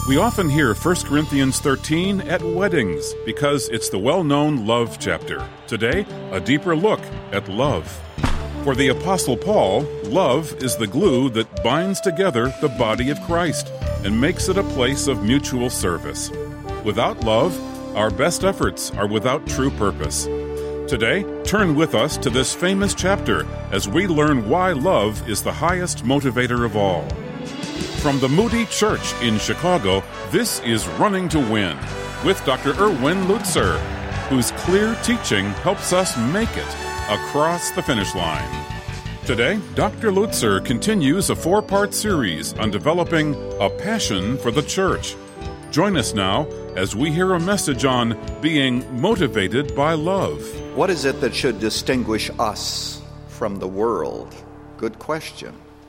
We often hear 1 Corinthians 13 at weddings because it's the well-known love chapter. Today, a deeper look at love. For the Apostle Paul, love is the glue that binds together the body of Christ and makes it a place of mutual service. Without love, our best efforts are without true purpose. Today, turn with us to this famous chapter as we learn why love is the highest motivator of all. From the Moody Church in Chicago, this is Running to Win with Dr. Erwin Lutzer, whose clear teaching helps us make it across the finish line. Today, Dr. Lutzer continues a 4-part series on developing a passion for the church. Join us now as we hear a message on being motivated by love. What is it that should distinguish us from the world? Good question.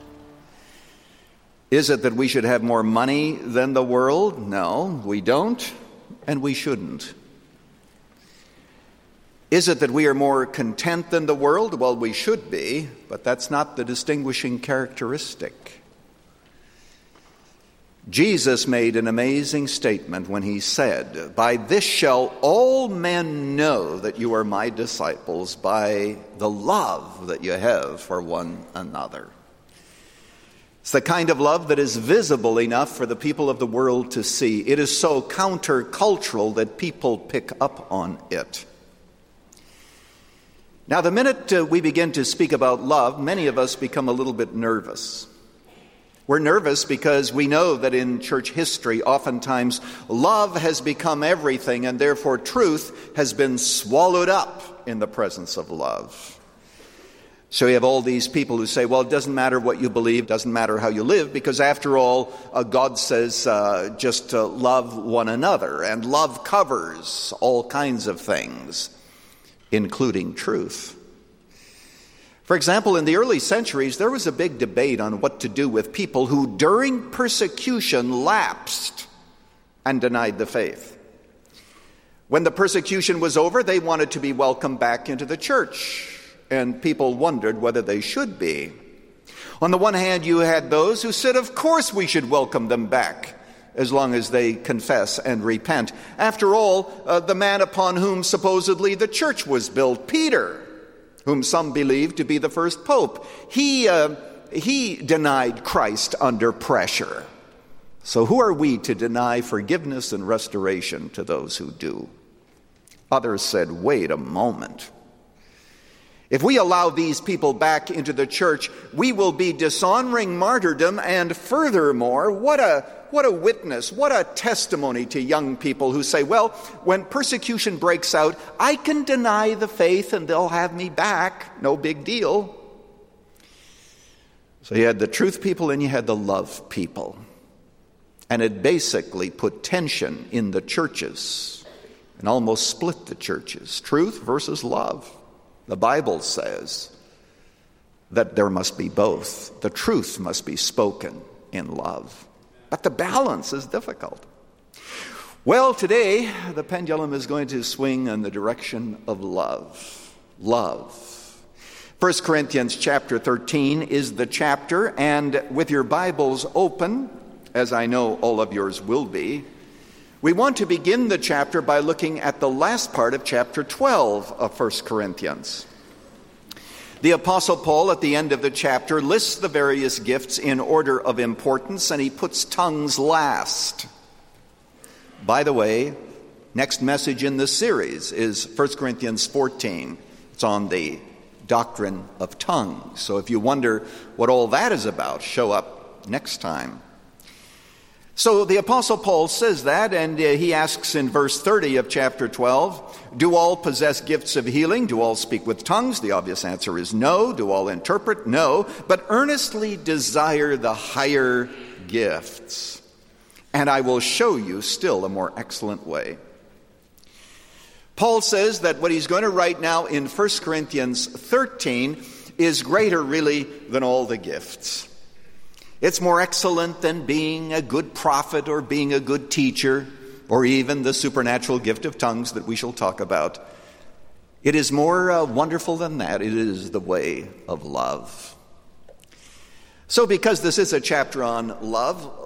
Is it that we should have more money than the world? No, we don't, and we shouldn't. Is it that we are more content than the world? Well, we should be, but that's not the distinguishing characteristic. Jesus made an amazing statement when he said, "By this shall all men know that you are my disciples, by the love that you have for one another." It's the kind of love that is visible enough for the people of the world to see. It is so countercultural that people pick up on it. Now, the minute we begin to speak about love, many of us become a little bit nervous. We're nervous because we know that in church history, oftentimes, love has become everything, and therefore truth has been swallowed up in the presence of love. So you have all these people who say, well, it doesn't matter what you believe, doesn't matter how you live, because after all, God says just love one another, and love covers all kinds of things, including truth. For example, in the early centuries, there was a big debate on what to do with people who, during persecution, lapsed and denied the faith. When the persecution was over, they wanted to be welcomed back into the church, and people wondered whether they should be. On the one hand, you had those who said, of course we should welcome them back, as long as they confess and repent. After all, the man upon whom supposedly the church was built, Peter, whom some believe to be the first pope, he denied Christ under pressure. So who are we to deny forgiveness and restoration to those who do? Others said, wait a moment. If we allow these people back into the church, we will be dishonoring martyrdom, and furthermore, what a witness, what a testimony to young people who say, well, when persecution breaks out, I can deny the faith and they'll have me back. No big deal. So you had the truth people and you had the love people. And it basically put tension in the churches and almost split the churches. Truth versus love. The Bible says that there must be both. The truth must be spoken in love. But the balance is difficult. Well, today, the pendulum is going to swing in the direction of love. Love. 1 Corinthians chapter 13 is the chapter, and with your Bibles open, as I know all of yours will be, we want to begin the chapter by looking at the last part of chapter 12 of 1 Corinthians. The Apostle Paul, at the end of the chapter, lists the various gifts in order of importance, and he puts tongues last. By the way, next message in this series is 1 Corinthians 14. It's on the doctrine of tongues. So if you wonder what all that is about, show up next time. So the Apostle Paul says that, and he asks in verse 30 of chapter 12, do all possess gifts of healing? Do all speak with tongues? The obvious answer is no. Do all interpret? No. But earnestly desire the higher gifts, and I will show you still a more excellent way. Paul says that what he's going to write now in 1 Corinthians 13 is greater really than all the gifts. It's more excellent than being a good prophet or being a good teacher or even the supernatural gift of tongues that we shall talk about. It is more wonderful than that. It is the way of love. So because this is a chapter on love,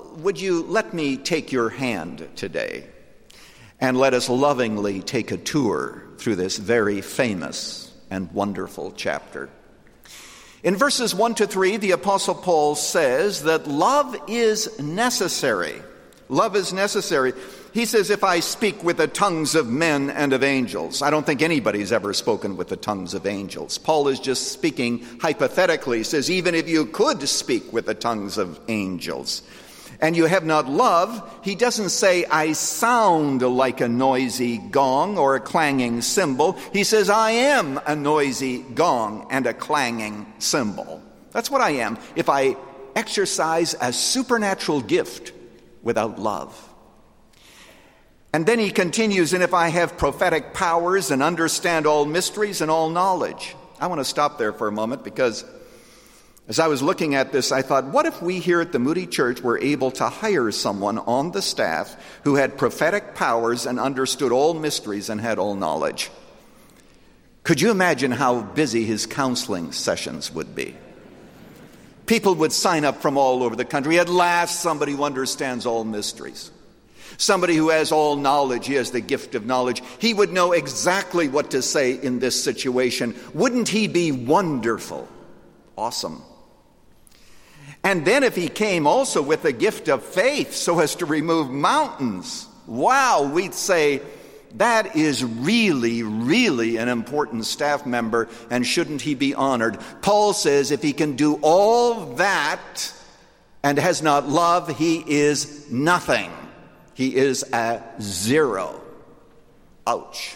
would you let me take your hand today and let us lovingly take a tour through this very famous and wonderful chapter. In verses 1 to 3, the Apostle Paul says that love is necessary. Love is necessary. He says, if I speak with the tongues of men and of angels. I don't think anybody's ever spoken with the tongues of angels. Paul is just speaking hypothetically. He says, even if you could speak with the tongues of angels and you have not love, he doesn't say, I sound like a noisy gong or a clanging cymbal. He says, I am a noisy gong and a clanging cymbal. That's what I am if I exercise a supernatural gift without love. And then he continues, and if I have prophetic powers and understand all mysteries and all knowledge. I want to stop there for a moment because as I was looking at this, I thought, what if we here at the Moody Church were able to hire someone on the staff who had prophetic powers and understood all mysteries and had all knowledge? Could you imagine how busy his counseling sessions would be? People would sign up from all over the country. At last, somebody who understands all mysteries. Somebody who has all knowledge. He has the gift of knowledge. He would know exactly what to say in this situation. Wouldn't he be wonderful? Awesome. And then if he came also with the gift of faith so as to remove mountains, wow, we'd say that is really, really an important staff member, and shouldn't he be honored? Paul says if he can do all that and has not love, he is nothing. He is a zero. Ouch.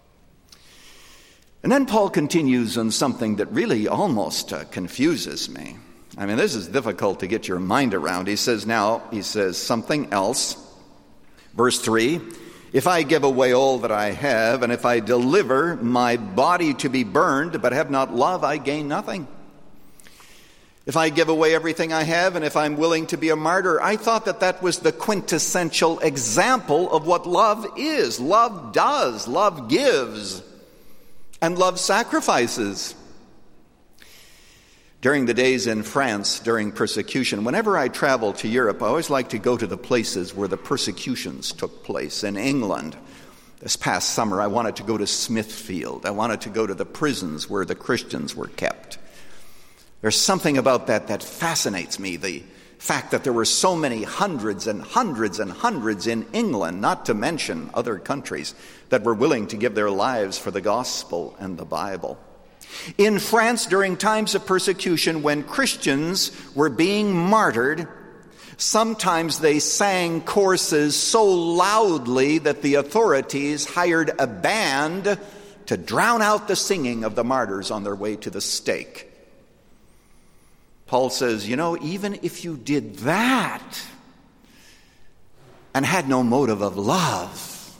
And then Paul continues on something that really almost confuses me. I mean, this is difficult to get your mind around. He says something else. Verse 3, if I give away all that I have, and if I deliver my body to be burned, but have not love, I gain nothing. If I give away everything I have, and if I'm willing to be a martyr, I thought that was the quintessential example of what love is. Love does, love gives, and love sacrifices. During the days in France, during persecution, whenever I travel to Europe, I always like to go to the places where the persecutions took place. In England, this past summer, I wanted to go to Smithfield. I wanted to go to the prisons where the Christians were kept. There's something about that fascinates me, the fact that there were so many hundreds and hundreds and hundreds in England, not to mention other countries, that were willing to give their lives for the gospel and the Bible. In France, during times of persecution, when Christians were being martyred, sometimes they sang choruses so loudly that the authorities hired a band to drown out the singing of the martyrs on their way to the stake. Paul says, even if you did that and had no motive of love,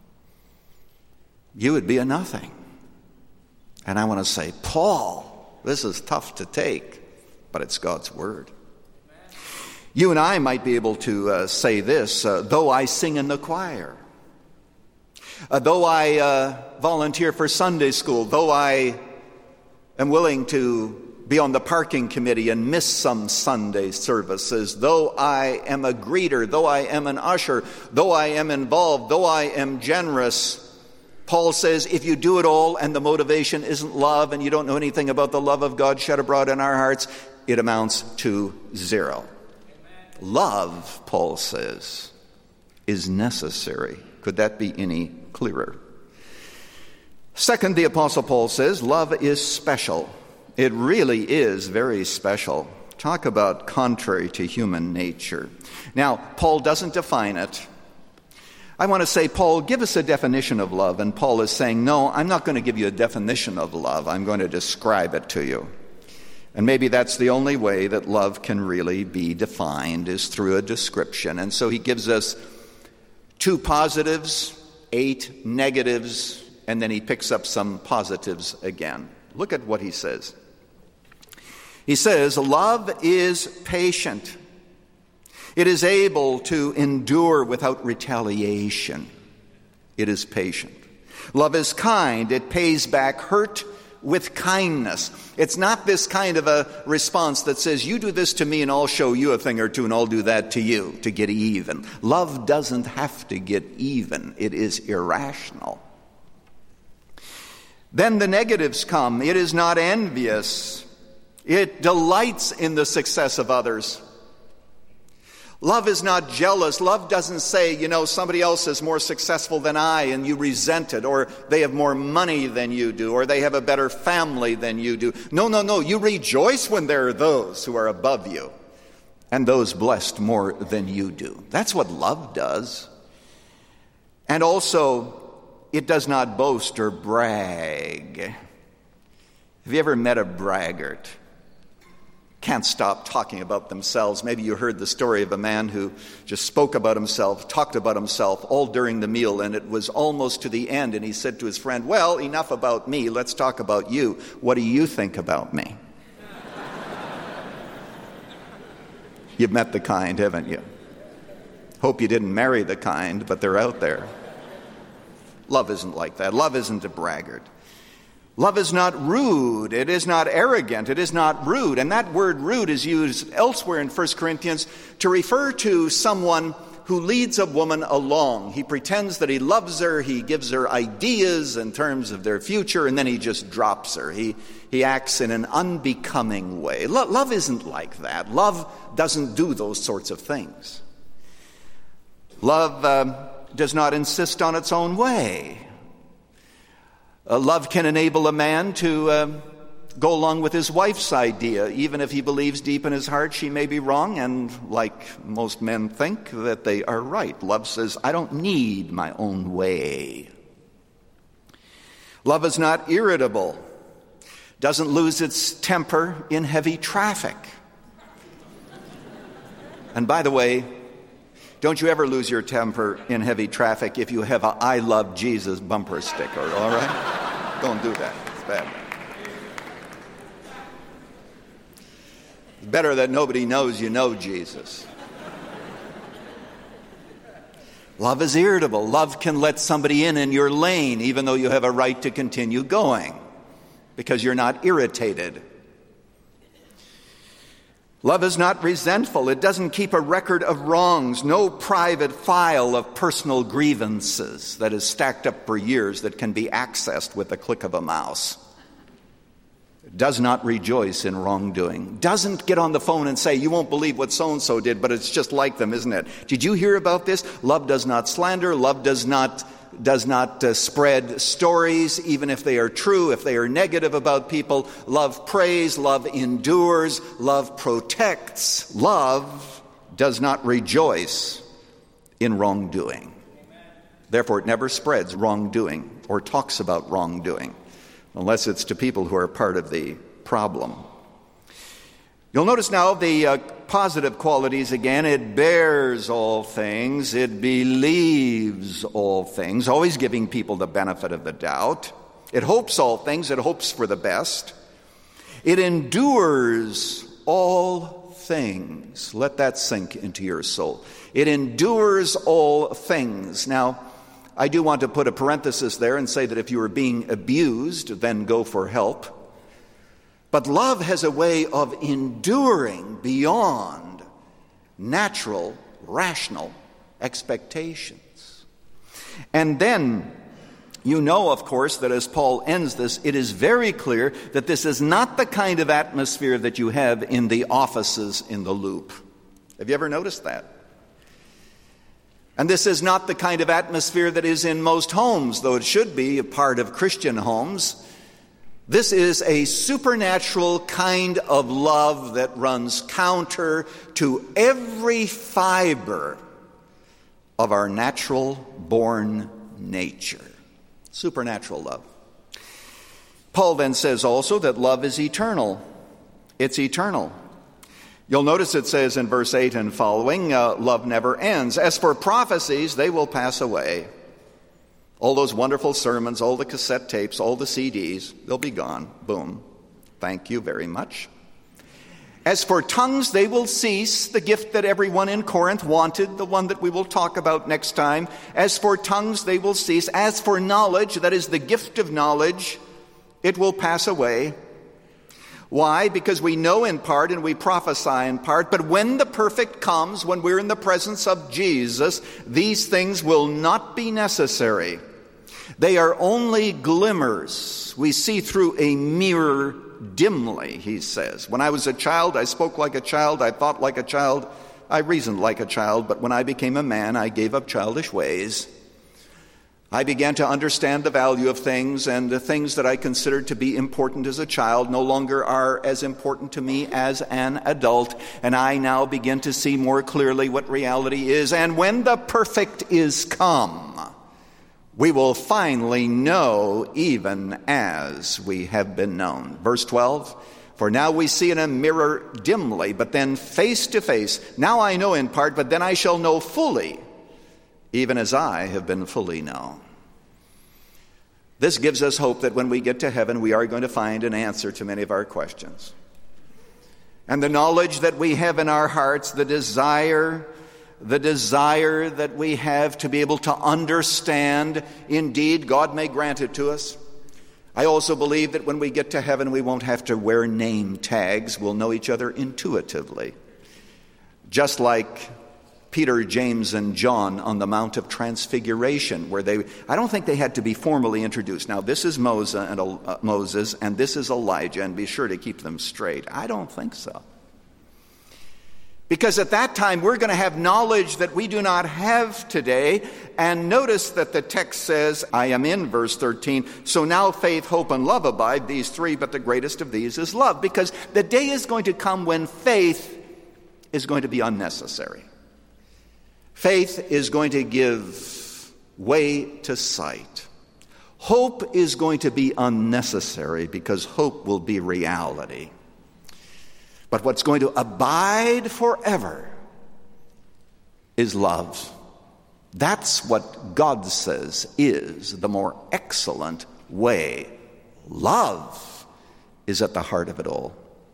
you would be a nothing. And I want to say, Paul, this is tough to take, but it's God's word. You and I might be able to say this, though I sing in the choir, though I volunteer for Sunday school, though I am willing to be on the parking committee and miss some Sunday services, though I am a greeter, though I am an usher, though I am involved, though I am generous, Paul says, if you do it all and the motivation isn't love and you don't know anything about the love of God shed abroad in our hearts, it amounts to zero. Amen. Love, Paul says, is necessary. Could that be any clearer? Second, the Apostle Paul says, love is special. It really is very special. Talk about contrary to human nature. Now, Paul doesn't define it. I want to say, Paul, give us a definition of love. And Paul is saying, no, I'm not going to give you a definition of love. I'm going to describe it to you. And maybe that's the only way that love can really be defined, is through a description. And so he gives us 2 positives, 8 negatives, and then he picks up some positives again. Look at what he says. He says, love is patient. It is able to endure without retaliation. It is patient. Love is kind. It pays back hurt with kindness. It's not this kind of a response that says, you do this to me and I'll show you a thing or two and I'll do that to you to get even. Love doesn't have to get even. It is irrational. Then the negatives come. It is not envious. It delights in the success of others. Love is not jealous. Love doesn't say, somebody else is more successful than I and you resent it, or they have more money than you do, or they have a better family than you do. No. You rejoice when there are those who are above you and those blessed more than you do. That's what love does. And also, it does not boast or brag. Have you ever met a braggart? Can't stop talking about themselves. Maybe you heard the story of a man who just spoke about himself, talked about himself all during the meal, and it was almost to the end, and he said to his friend, well, enough about me, let's talk about you. What do you think about me? You've met the kind, haven't you? Hope you didn't marry the kind, but they're out there. Love isn't like that. Love isn't a braggart. Love is not rude. It is not arrogant. It is not rude. And that word rude is used elsewhere in 1 Corinthians to refer to someone who leads a woman along. He pretends that he loves her. He gives her ideas in terms of their future, and then he just drops her. He acts in an unbecoming way. Love isn't like that. Love doesn't do those sorts of things. Love does not insist on its own way. Love can enable a man to go along with his wife's idea, even if he believes deep in his heart she may be wrong, and like most men think that they are right. Love says, I don't need my own way. Love is not irritable, doesn't lose its temper in heavy traffic. And by the way, don't you ever lose your temper in heavy traffic if you have a I love Jesus bumper sticker, all right? Don't do that. It's bad. It's better that nobody knows you know Jesus. Love is irritable. Love can let somebody in your lane even though you have a right to continue going because you're not irritated. Love is not resentful. It doesn't keep a record of wrongs, no private file of personal grievances that is stacked up for years that can be accessed with the click of a mouse. It does not rejoice in wrongdoing. Doesn't get on the phone and say, you won't believe what so-and-so did, but it's just like them, isn't it? Did you hear about this? Love does not slander. Love does not spread stories, even if they are true, if they are negative about people. Love prays, love endures, love protects. Love does not rejoice in wrongdoing. Therefore, it never spreads wrongdoing or talks about wrongdoing, unless it's to people who are part of the problem. You'll notice now the positive qualities again. It bears all things. It believes all things, always giving people the benefit of the doubt. It hopes all things. It hopes for the best. It endures all things. Let that sink into your soul. It endures all things. Now, I do want to put a parenthesis there and say that if you are being abused, then go for help. But love has a way of enduring beyond natural, rational expectations. And then, you know, of course, that as Paul ends this, it is very clear that this is not the kind of atmosphere that you have in the offices in the Loop. Have you ever noticed that? And this is not the kind of atmosphere that is in most homes, though it should be a part of Christian homes. This is a supernatural kind of love that runs counter to every fiber of our natural-born nature. Supernatural love. Paul then says also that love is eternal. It's eternal. You'll notice it says in verse 8 and following, love never ends. As for prophecies, they will pass away. All those wonderful sermons, all the cassette tapes, all the CDs, they'll be gone. Boom. Thank you very much. As for tongues, they will cease, the gift that everyone in Corinth wanted, the one that we will talk about next time. As for tongues, they will cease. As for knowledge, that is the gift of knowledge, It will pass away. Why? Because we know in part and we prophesy in part, but when the perfect comes, when we're in the presence of Jesus, these things will not be necessary. They are only glimmers. We see through a mirror dimly, he says. When I was a child, I spoke like a child, I thought like a child, I reasoned like a child, but when I became a man, I gave up childish ways. I began to understand the value of things, and the things that I considered to be important as a child no longer are as important to me as an adult, and I now begin to see more clearly what reality is. And when the perfect is come, we will finally know even as we have been known. Verse 12, for now we see in a mirror dimly, but then face to face. Now I know in part, but then I shall know fully, even as I have been fully known. This gives us hope that when we get to heaven, we are going to find an answer to many of our questions. And the knowledge that we have in our hearts, the desire that we have to be able to understand, indeed, God may grant it to us. I also believe that when we get to heaven, we won't have to wear name tags. We'll know each other intuitively. Just like Peter, James, and John on the Mount of Transfiguration, where I don't think they had to be formally introduced. Now, this is Moses, and this is Elijah, and be sure to keep them straight. I don't think so. Because at that time, we're going to have knowledge that we do not have today. And notice that the text says, I am in verse 13, so now faith, hope, and love abide, these three, but the greatest of these is love. Because the day is going to come when faith is going to be unnecessary. Faith is going to give way to sight. Hope is going to be unnecessary because hope will be reality. But what's going to abide forever is love. That's what God says is the more excellent way. Love is at the heart of it all.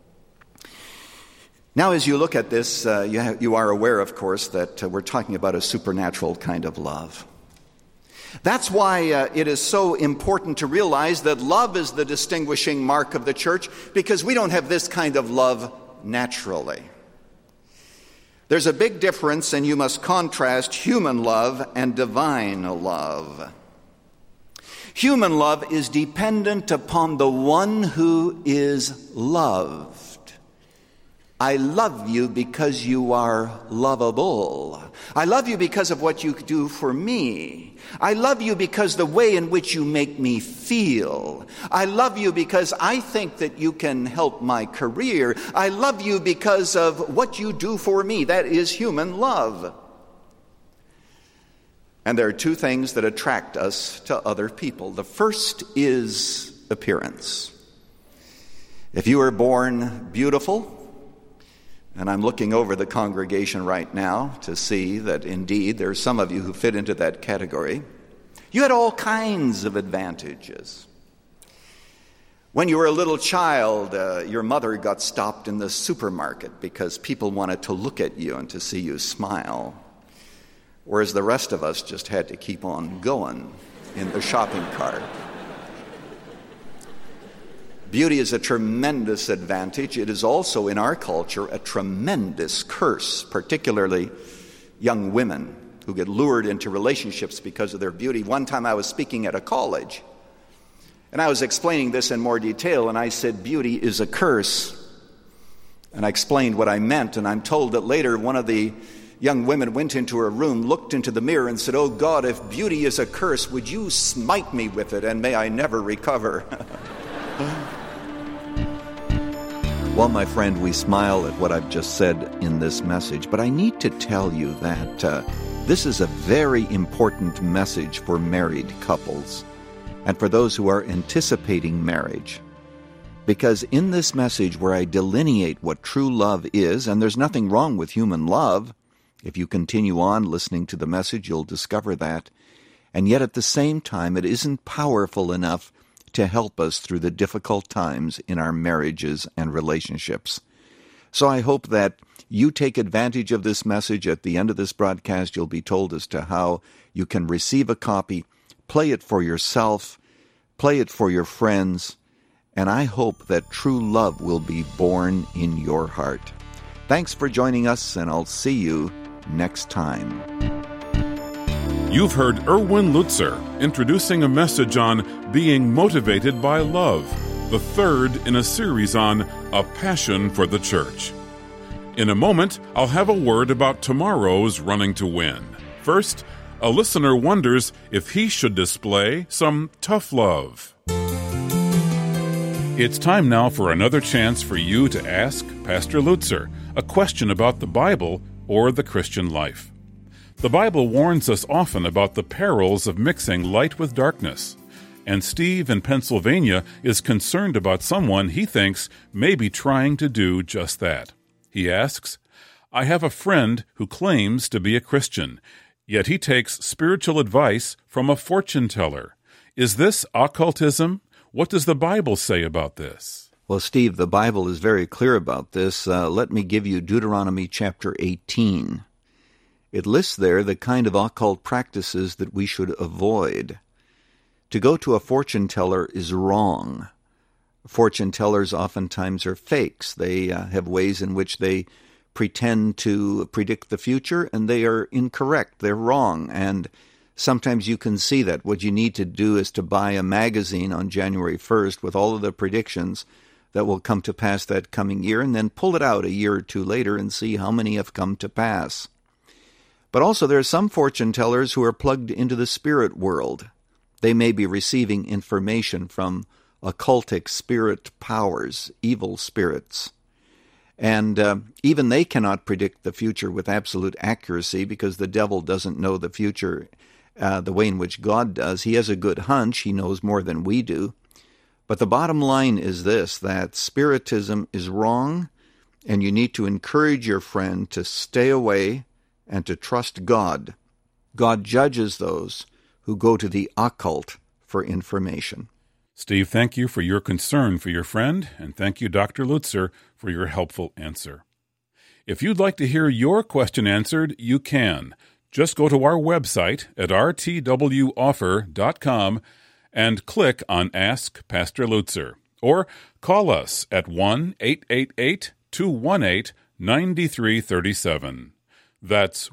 Now, as you look at this, you are aware, of course, that we're talking about a supernatural kind of love. That's why it is so important to realize that love is the distinguishing mark of the church, because we don't have this kind of love naturally. There's a big difference, and you must contrast human love and divine love. Human love is dependent upon the one who is loved. I love you because you are lovable. I love you because of what you do for me. I love you because the way in which you make me feel. I love you because I think that you can help my career. I love you because of what you do for me. That is human love. And there are two things that attract us to other people. The first is appearance. If you were born beautiful, and I'm looking over the congregation right now to see that indeed there are some of you who fit into that category, you had all kinds of advantages. When you were a little child, your mother got stopped in the supermarket because people wanted to look at you and to see you smile, whereas the rest of us just had to keep on going in the shopping cart. Beauty is a tremendous advantage. It is also, in our culture, a tremendous curse, particularly young women who get lured into relationships because of their beauty. One time I was speaking at a college, and I was explaining this in more detail, and I said, beauty is a curse. And I explained what I meant, and I'm told that later one of the young women went into her room, looked into the mirror, and said, "Oh God, if beauty is a curse, would you smite me with it, and may I never recover." Well, my friend, we smile at what I've just said in this message, but I need to tell you that this is a very important message for married couples and for those who are anticipating marriage. Because in this message where I delineate what true love is, and there's nothing wrong with human love, if you continue on listening to the message, you'll discover that, and yet at the same time, it isn't powerful enough to help us through the difficult times in our marriages and relationships. So I hope that you take advantage of this message. At the end of this broadcast, you'll be told as to how you can receive a copy, play it for yourself, play it for your friends, and I hope that true love will be born in your heart. Thanks for joining us, and I'll see you next time. You've heard Erwin Lutzer introducing a message on being motivated by love, the third in a series on A Passion for the Church. In a moment, I'll have a word about tomorrow's Running to Win. First, a listener wonders if he should display some tough love. It's time now for another chance for you to ask Pastor Lutzer a question about the Bible or the Christian life. The Bible warns us often about the perils of mixing light with darkness, and Steve in Pennsylvania is concerned about someone he thinks may be trying to do just that. He asks, I have a friend who claims to be a Christian, yet he takes spiritual advice from a fortune teller. Is this occultism? What does the Bible say about this? Well, Steve, the Bible is very clear about this. Let me give you Deuteronomy chapter 18. It lists there the kind of occult practices that we should avoid. To go to a fortune teller is wrong. Fortune tellers oftentimes are fakes. They have ways in which they pretend to predict the future, and they are incorrect. They're wrong, and sometimes you can see that. What you need to do is to buy a magazine on January 1st with all of the predictions that will come to pass that coming year, and then pull it out a year or two later and see how many have come to pass. But also there are some fortune tellers who are plugged into the spirit world. They may be receiving information from occultic spirit powers, evil spirits. And even they cannot predict the future with absolute accuracy because the devil doesn't know the future the way in which God does. He has a good hunch. He knows more than we do. But the bottom line is this, that spiritism is wrong, and you need to encourage your friend to stay away and to trust God. God judges those who go to the occult for information. Steve, thank you for your concern for your friend, and thank you, Dr. Lutzer, for your helpful answer. If you'd like to hear your question answered, you can. Just go to our website at rtwoffer.com and click on Ask Pastor Lutzer, or call us at 1-888-218-9337. That's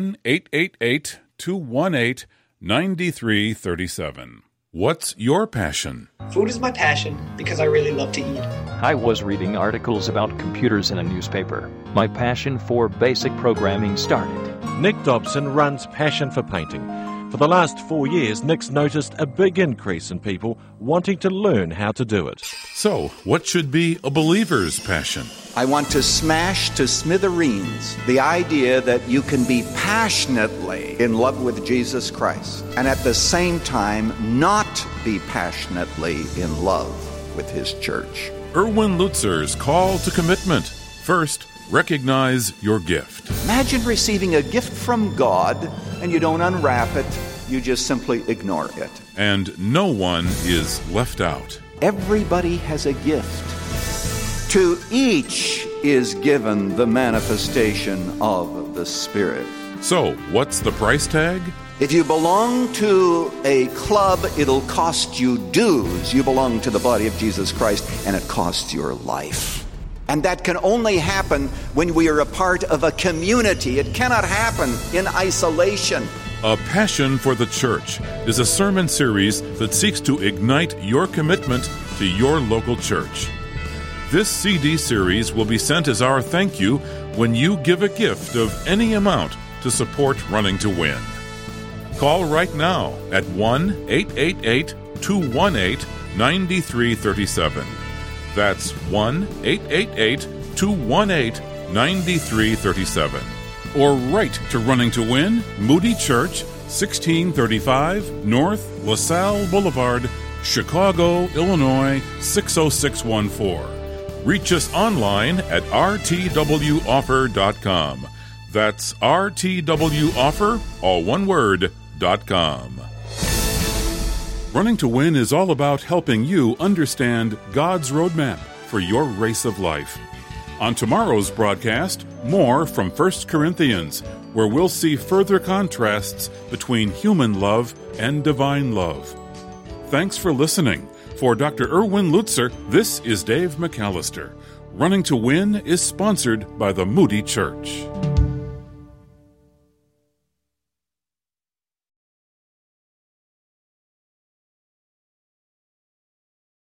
1-888-218-9337. What's your passion? Food is my passion because I really love to eat. I was reading articles about computers in a newspaper. My passion for basic programming started. Nick Dobson runs Passion for Painting. For the last 4 years, Nick's noticed a big increase in people wanting to learn how to do it. So, what should be a believer's passion? I want to smash to smithereens the idea that you can be passionately in love with Jesus Christ and at the same time not be passionately in love with His church. Erwin Lutzer's call to commitment. First, recognize your gift. Imagine receiving a gift from God and you don't unwrap it, you just simply ignore it. And no one is left out. Everybody has a gift. To each is given the manifestation of the Spirit. So, what's the price tag? If you belong to a club, it'll cost you dues. You belong to the body of Jesus Christ, and it costs your life. And that can only happen when we are a part of a community. It cannot happen in isolation. A Passion for the Church is a sermon series that seeks to ignite your commitment to your local church. This CD series will be sent as our thank you when you give a gift of any amount to support Running to Win. Call right now at 1-888-218-9337. That's 1-888-218-9337. Or write to Running to Win, Moody Church, 1635 North LaSalle Boulevard, Chicago, Illinois, 60614. Reach us online at rtwoffer.com. That's rtwoffer, all one word, .com. Running to Win is all about helping you understand God's roadmap for your race of life. On tomorrow's broadcast, more from 1 Corinthians, where we'll see further contrasts between human love and divine love. Thanks for listening. For Dr. Erwin Lutzer, this is Dave McAllister. Running to Win is sponsored by the Moody Church.